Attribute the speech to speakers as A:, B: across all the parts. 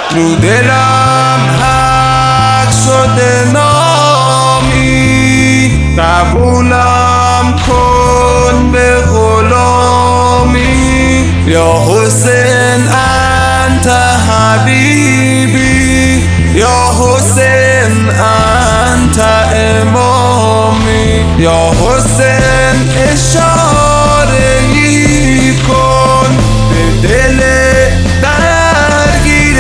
A: رو دلم حق شده نامی، قبولم کن به غلامی. یا حسین انت حبیبی، یا حسین انت امامی. یا حسین اشاره‌ای کن به دل درگیر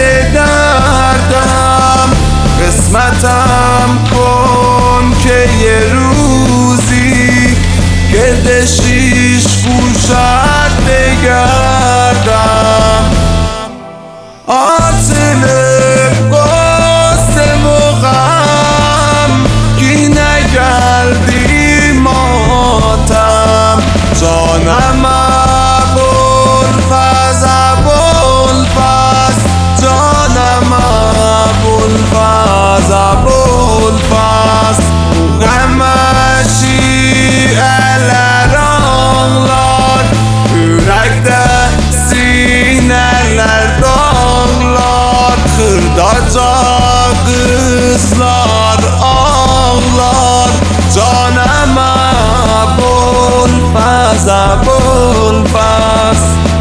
A: دردم، قسمتم کن که یه روزی گرد شیش گوشت بگردم. آتل قاسم و غم کی نگردی ماتم، جانم ابوالفضل ابوالفضل، جانم ابوالفضل ابوالفضل. غمشی elleranglar, yürekte sineler dağlar, kırdaca kızlar ağlar, canım Abulfaz Abulfaz.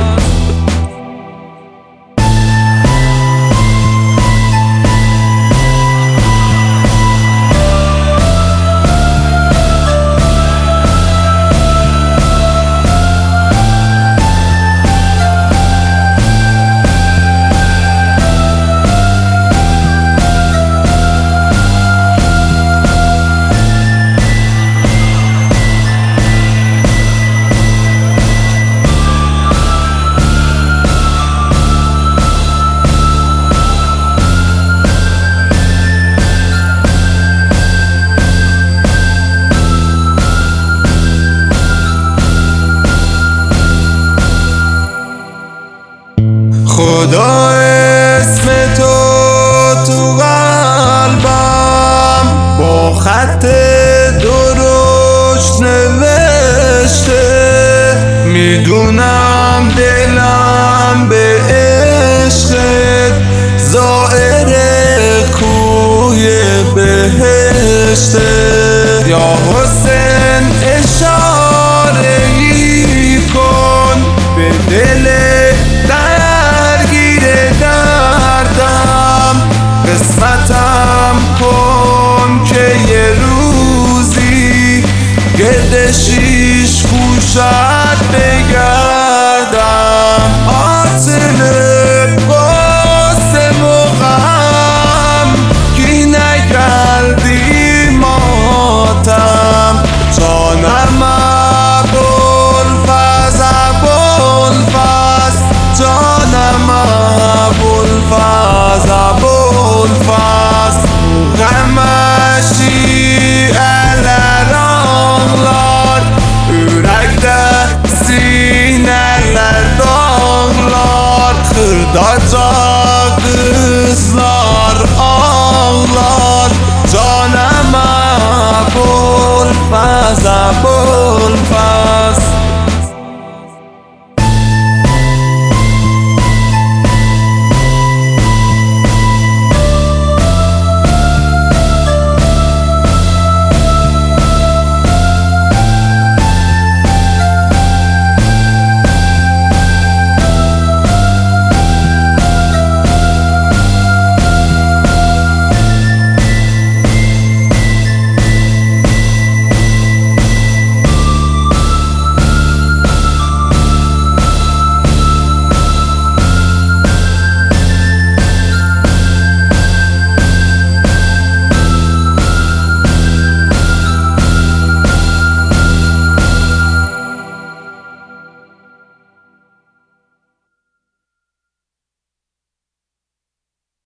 A: خدا اسم تو قلبم با خط درشت نوشته، میدونم دلم به عشقت زائر کوی بهشته. یا حسین اشاره‌ای کن به دل قسمتم کن که یه روزی گرد شیش گوشت